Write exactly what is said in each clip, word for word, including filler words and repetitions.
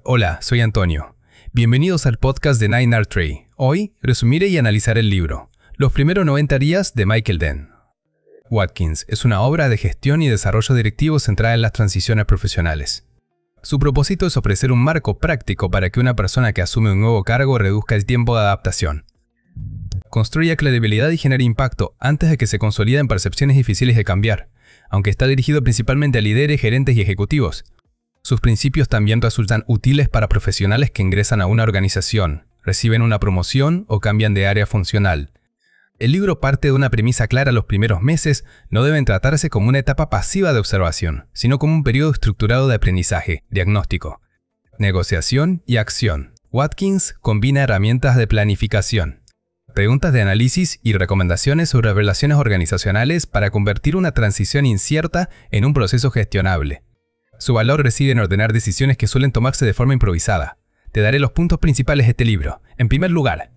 Hola, soy Antonio. Bienvenidos al podcast de Nine R Tree. Hoy resumiré y analizaré el libro Los primeros noventa días de Michael Dent. Watkins es una obra de gestión y desarrollo directivo centrada en las transiciones profesionales. Su propósito es ofrecer un marco práctico para que una persona que asume un nuevo cargo reduzca el tiempo de adaptación, construya credibilidad y genere impacto antes de que se consoliden percepciones difíciles de cambiar, aunque está dirigido principalmente a líderes, gerentes y ejecutivos. Sus principios también resultan útiles para profesionales que ingresan a una organización, reciben una promoción o cambian de área funcional. El libro parte de una premisa clara: los primeros meses no deben tratarse como una etapa pasiva de observación, sino como un periodo estructurado de aprendizaje, diagnóstico, negociación y acción. Watkins combina herramientas de planificación, preguntas de análisis y recomendaciones sobre relaciones organizacionales para convertir una transición incierta en un proceso gestionable. Su valor reside en ordenar decisiones que suelen tomarse de forma improvisada. Te daré los puntos principales de este libro. En primer lugar,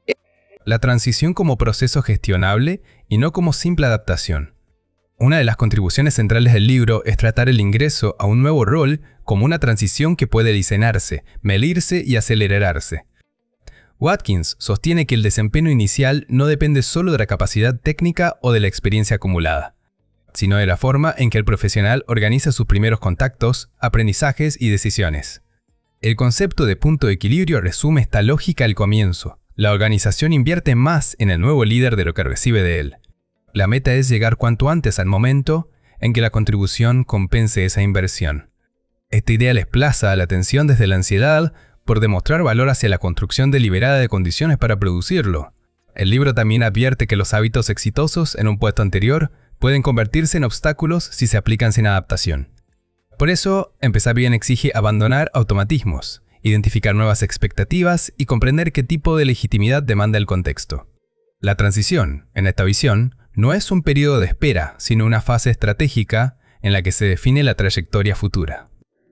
la transición como proceso gestionable y no como simple adaptación. Una de las contribuciones centrales del libro es tratar el ingreso a un nuevo rol como una transición que puede diseñarse, medirse y acelerarse. Watkins sostiene que el desempeño inicial no depende solo de la capacidad técnica o de la experiencia acumulada, sino de la forma en que el profesional organiza sus primeros contactos, aprendizajes y decisiones. El concepto de punto de equilibrio resume esta lógica al comienzo. La organización invierte más en el nuevo líder de lo que recibe de él. La meta es llegar cuanto antes al momento en que la contribución compense esa inversión. Esta idea desplaza la atención desde la ansiedad por demostrar valor hacia la construcción deliberada de condiciones para producirlo. El libro también advierte que los hábitos exitosos en un puesto anterior pueden convertirse en obstáculos si se aplican sin adaptación. Por eso, empezar bien exige abandonar automatismos, identificar nuevas expectativas y comprender qué tipo de legitimidad demanda el contexto. La transición, en esta visión, no es un periodo de espera, sino una fase estratégica en la que se define la trayectoria futura.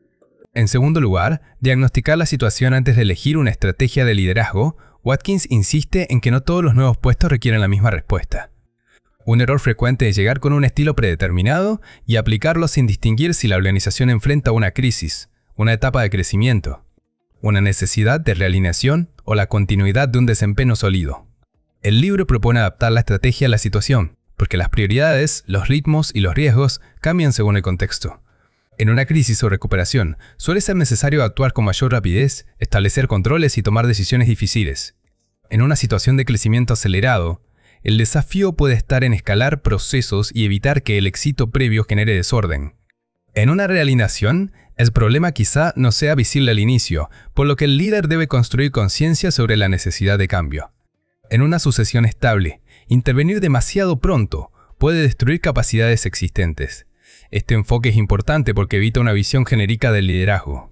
En segundo lugar, diagnosticar la situación antes de elegir una estrategia de liderazgo. Watkins insiste en que no todos los nuevos puestos requieren la misma respuesta. Un error frecuente es llegar con un estilo predeterminado y aplicarlo sin distinguir si la organización enfrenta una crisis, una etapa de crecimiento, una necesidad de realineación o la continuidad de un desempeño sólido. El libro propone adaptar la estrategia a la situación, porque las prioridades, los ritmos y los riesgos cambian según el contexto. En una crisis o recuperación, suele ser necesario actuar con mayor rapidez, establecer controles y tomar decisiones difíciles. En una situación de crecimiento acelerado, el desafío puede estar en escalar procesos y evitar que el éxito previo genere desorden. En una realineación, el problema quizá no sea visible al inicio, por lo que el líder debe construir conciencia sobre la necesidad de cambio. En una sucesión estable, intervenir demasiado pronto puede destruir capacidades existentes. Este enfoque es importante porque evita una visión genérica del liderazgo.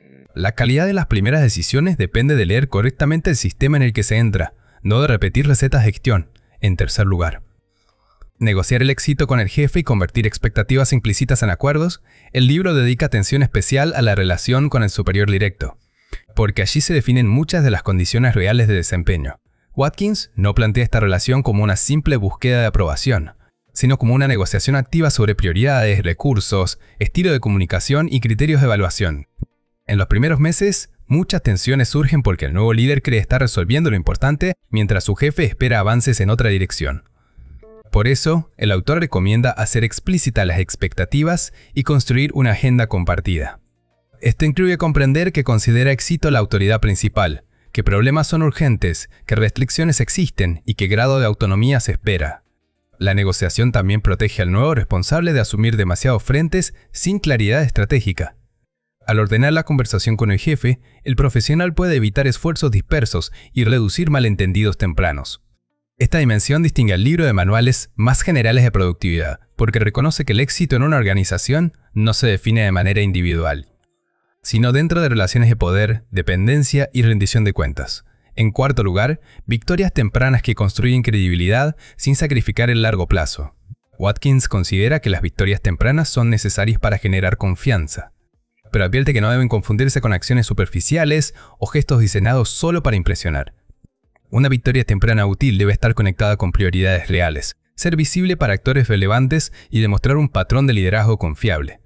La calidad de las primeras decisiones depende de leer correctamente el sistema en el que se entra, no de repetir recetas de gestión. En tercer lugar, negociar el éxito con el jefe y convertir expectativas implícitas en acuerdos. El libro dedica atención especial a la relación con el superior directo, porque allí se definen muchas de las condiciones reales de desempeño. Watkins no plantea esta relación como una simple búsqueda de aprobación, sino como una negociación activa sobre prioridades, recursos, estilo de comunicación y criterios de evaluación. En los primeros meses, muchas tensiones surgen porque el nuevo líder cree estar resolviendo lo importante mientras su jefe espera avances en otra dirección. Por eso, el autor recomienda hacer explícitas las expectativas y construir una agenda compartida. Esto incluye comprender que considera éxito la autoridad principal, que problemas son urgentes, que restricciones existen y qué grado de autonomía se espera. La negociación también protege al nuevo responsable de asumir demasiados frentes sin claridad estratégica. Al ordenar la conversación con el jefe, el profesional puede evitar esfuerzos dispersos y reducir malentendidos tempranos. Esta dimensión distingue al libro de manuales más generales de productividad, porque reconoce que el éxito en una organización no se define de manera individual, sino dentro de relaciones de poder, dependencia y rendición de cuentas. En cuarto lugar, victorias tempranas que construyen credibilidad sin sacrificar el largo plazo. Watkins considera que las victorias tempranas son necesarias para generar confianza, pero advierte que no deben confundirse con acciones superficiales o gestos diseñados solo para impresionar. Una victoria temprana útil debe estar conectada con prioridades reales, ser visible para actores relevantes y demostrar un patrón de liderazgo confiable.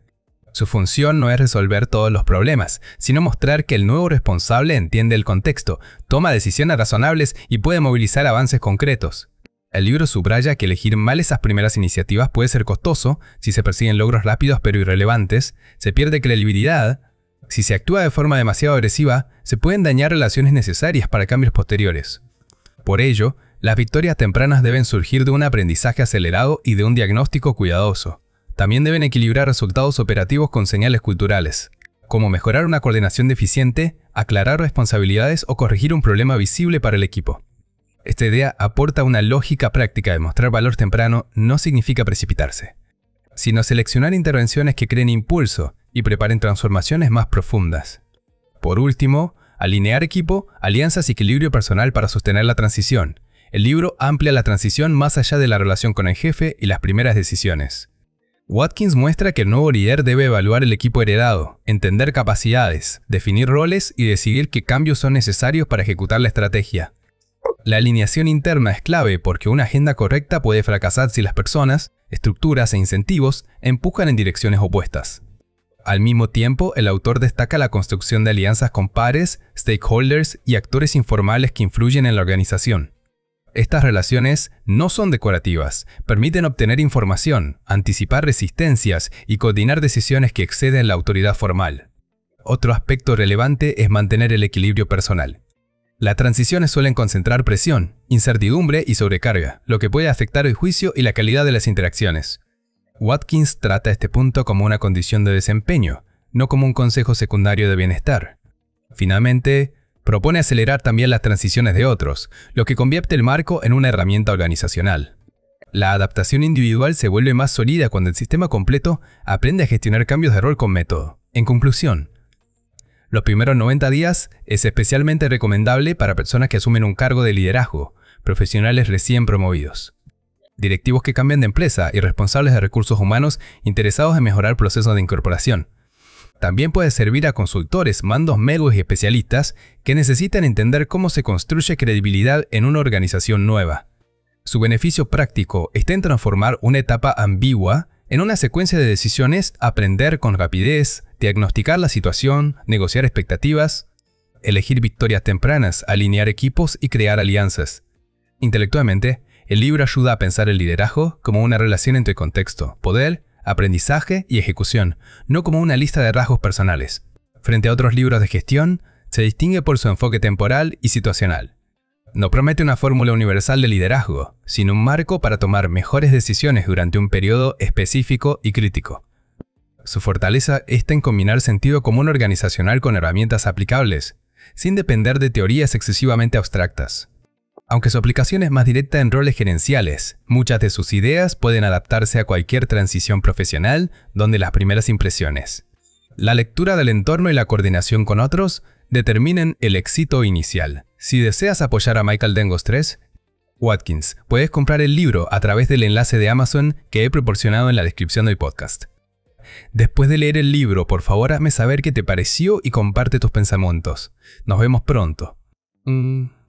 Su función no es resolver todos los problemas, sino mostrar que el nuevo responsable entiende el contexto, toma decisiones razonables y puede movilizar avances concretos. El libro subraya que elegir mal esas primeras iniciativas puede ser costoso si se persiguen logros rápidos pero irrelevantes, se pierde credibilidad. Si se actúa de forma demasiado agresiva, se pueden dañar relaciones necesarias para cambios posteriores. Por ello, las victorias tempranas deben surgir de un aprendizaje acelerado y de un diagnóstico cuidadoso. También deben equilibrar resultados operativos con señales culturales, como mejorar una coordinación deficiente, aclarar responsabilidades o corregir un problema visible para el equipo. Esta idea aporta una lógica práctica de mostrar valor temprano no significa precipitarse, sino seleccionar intervenciones que creen impulso y preparen transformaciones más profundas. Por último, alinear equipo, alianzas y equilibrio personal para sostener la transición. El libro amplia la transición más allá de la relación con el jefe y las primeras decisiones. Watkins muestra que el nuevo líder debe evaluar el equipo heredado, entender capacidades, definir roles y decidir qué cambios son necesarios para ejecutar la estrategia. La alineación interna es clave porque una agenda correcta puede fracasar si las personas, estructuras e incentivos empujan en direcciones opuestas. Al mismo tiempo, el autor destaca la construcción de alianzas con pares, stakeholders y actores informales que influyen en la organización. Estas relaciones no son decorativas, permiten obtener información, anticipar resistencias y coordinar decisiones que exceden la autoridad formal. Otro aspecto relevante es mantener el equilibrio personal. Las transiciones suelen concentrar presión, incertidumbre y sobrecarga, lo que puede afectar el juicio y la calidad de las interacciones. Watkins trata este punto como una condición de desempeño, no como un consejo secundario de bienestar. Finalmente, propone acelerar también las transiciones de otros, lo que convierte el marco en una herramienta organizacional. La adaptación individual se vuelve más sólida cuando el sistema completo aprende a gestionar cambios de rol con método. En conclusión, los primeros noventa días es especialmente recomendable para personas que asumen un cargo de liderazgo, profesionales recién promovidos, directivos que cambian de empresa y responsables de recursos humanos interesados en mejorar procesos de incorporación. También puede servir a consultores, mandos medios y especialistas que necesitan entender cómo se construye credibilidad en una organización nueva. Su beneficio práctico está en transformar una etapa ambigua en una secuencia de decisiones, aprender con rapidez, diagnosticar la situación, negociar expectativas, elegir victorias tempranas, alinear equipos y crear alianzas. Intelectualmente, el libro ayuda a pensar el liderazgo como una relación entre contexto, poder, aprendizaje y ejecución, no como una lista de rasgos personales. Frente a otros libros de gestión, se distingue por su enfoque temporal y situacional. No promete una fórmula universal de liderazgo, sino un marco para tomar mejores decisiones durante un periodo específico y crítico. Su fortaleza está en combinar sentido común organizacional con herramientas aplicables, sin depender de teorías excesivamente abstractas. Aunque su aplicación es más directa en roles gerenciales, muchas de sus ideas pueden adaptarse a cualquier transición profesional donde las primeras impresiones, la lectura del entorno y la coordinación con otros determinen el éxito inicial. Si deseas apoyar a Michael Dengos tercero, Watkins, puedes comprar el libro a través del enlace de Amazon que he proporcionado en la descripción del podcast. Después de leer el libro, por favor hazme saber qué te pareció y comparte tus pensamientos. Nos vemos pronto. Mm.